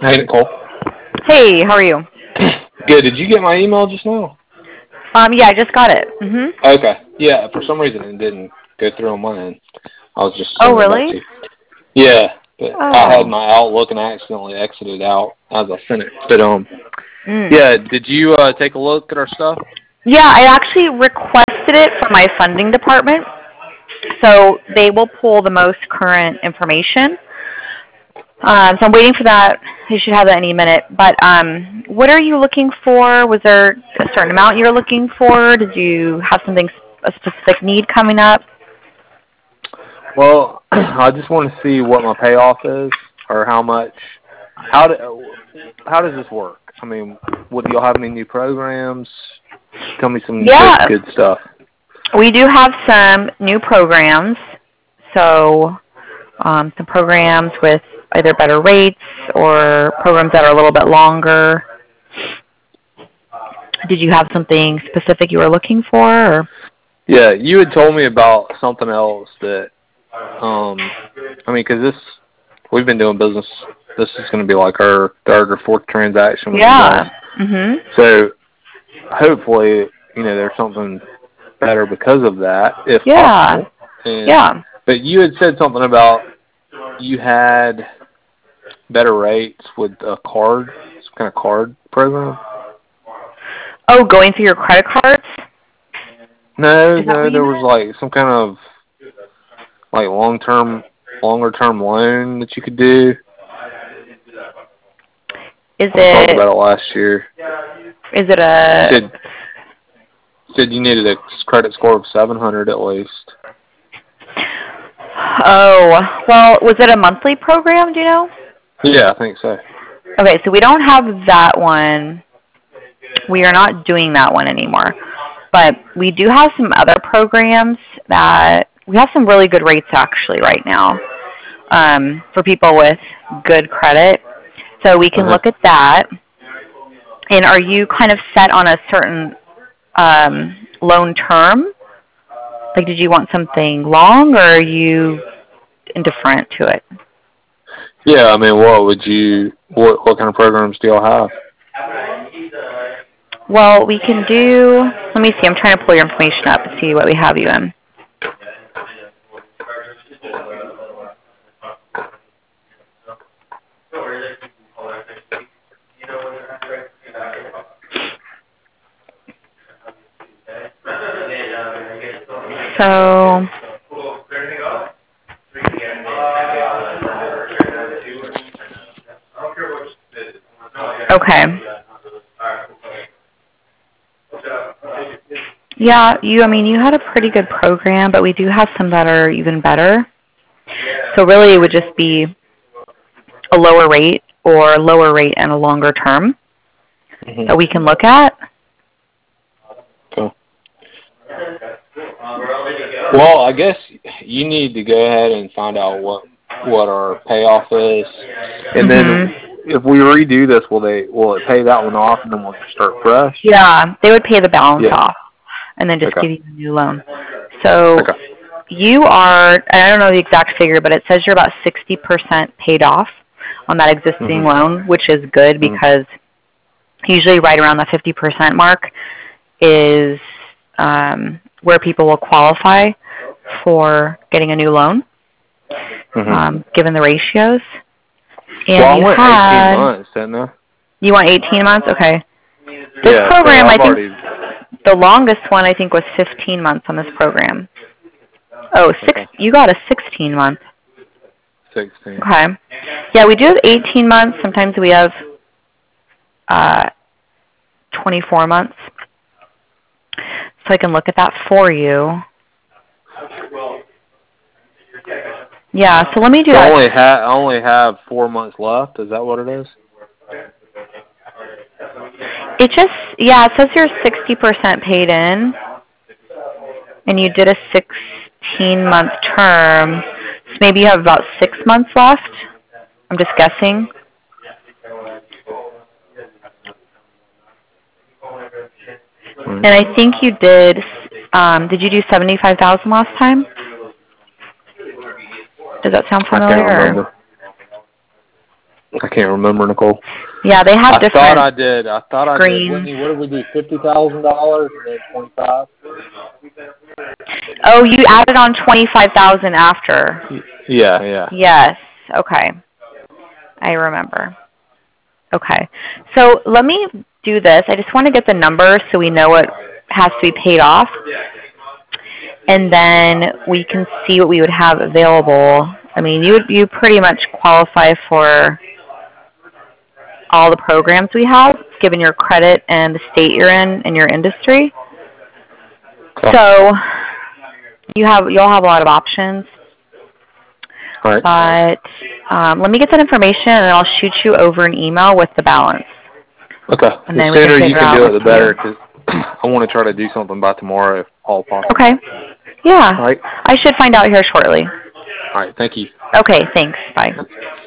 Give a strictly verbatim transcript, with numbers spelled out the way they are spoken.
Hey, Nicole. Hey, how are you? Good. Did you get my email just now? Um, yeah, I just got it. Mhm. Okay. Yeah, for some reason it didn't go through on my end. I was just Oh, sending it back really? to you. Yeah, but I had Oh. my Outlook and I accidentally exited out as I sent it. But, um, Mm. yeah, did you uh, take a look at our stuff? Yeah, I actually requested it from my funding department, so they will pull the most current information. Um, so I'm waiting for that. You should have that any minute. But um, what are you looking for? Was there a certain amount you were looking for? Did you have something, a specific need coming up? Well, I just want to see what my payoff is or how much. How do, how does this work? I mean, would you have any new programs? Tell me some good Yeah, good stuff. we do have some new programs. So um, some programs with either better rates or programs that are a little bit longer. Did you have something specific you were looking for? Or? Yeah, you had told me about something else that, um, I mean, because this, we've been doing business, this is going to be like our third or fourth transaction with you guys. Yeah. Mhm. So hopefully, you know, there's something better because of that, if Yeah. possible. And, Yeah. but you had said something about you had better rates with a card, some kind of card program. Oh, going through your credit cards? No, Is that no, what you there was meant? like some kind of like long term, longer term loan that you could do. Is We talked it about it last year. is it a Said said you needed a credit score of seven hundred at least. Oh, well, was it a monthly program, do you know? Yeah, I think so. Okay, so we don't have that one. We are not doing that one anymore. But we do have some other programs that we have some really good rates actually right now um, for people with good credit. So we can Uh-huh. look at that. And are you kind of set on a certain um, loan term? Like, did you want something long, or are you indifferent to it? Yeah, I mean, what would you? What what kind of programs do y'all have? Well, we can do. Let me see. I'm trying to pull your information up and see what we have you in. So, okay. Yeah, you. I mean, you had a pretty good program, but we do have some that are even better. So really, it would just be a lower rate or lower rate and a longer term Mm-hmm. that we can look at. Cool. Well, I guess you need to go ahead and find out what what our payoff is, and then Mhm. if we redo this, will they will it pay that one off, and then we'll just start fresh? Yeah, they would pay the balance Yeah. off and then just Okay. give you a new loan. So Okay. you are, I don't know the exact figure, but it says you're about sixty percent paid off on that existing Mhm. loan, which is good Mhm. because usually right around the fifty percent mark is um, where people will qualify for getting a new loan, Mhm. um, given the ratios. Well, And I you went eighteen had, months, didn't I? you want eighteen months? Okay. This Yeah. So program, I I've think already. the longest one I think was fifteen months on this program. Oh, six, Okay. you got a sixteen month. Sixteen. Okay. Yeah, we do have eighteen months. Sometimes we have uh, twenty-four months. So I can look at that for you. Yeah, so let me do So I that. only ha I only have four months left. Is that what it is? It just, yeah, it says you're sixty percent paid in, and you did a sixteen-month term. So maybe you have about six months left. I'm just guessing. Right. And I think you did, um, did you do seventy-five thousand last time? Does that sound I can't familiar? Or? remember. I can't remember, Nicole. Yeah, they have I different thought I did. I thought I did. screens. Whitney, what did we do? Fifty thousand dollars and then twenty-five. Oh, you added on twenty-five thousand after. Yeah, yeah. Yes. Okay. I remember. Okay. So let me do this. I just want to get the numbers so we know what has to be paid off. And then we can see what we would have available. I mean, you you pretty much qualify for all the programs we have, given your credit and the state you're in and your industry. Okay. So you have you'll have a lot of options. All right. But um, let me get that information, and I'll shoot you over an email with the balance. Okay. And The then we can sooner you figure can out do it, what the to better, do. because I want to try to do something by tomorrow, if all possible. Okay. Yeah. All right. I should find out here shortly. All right. Thank you. Okay. Thanks. Bye.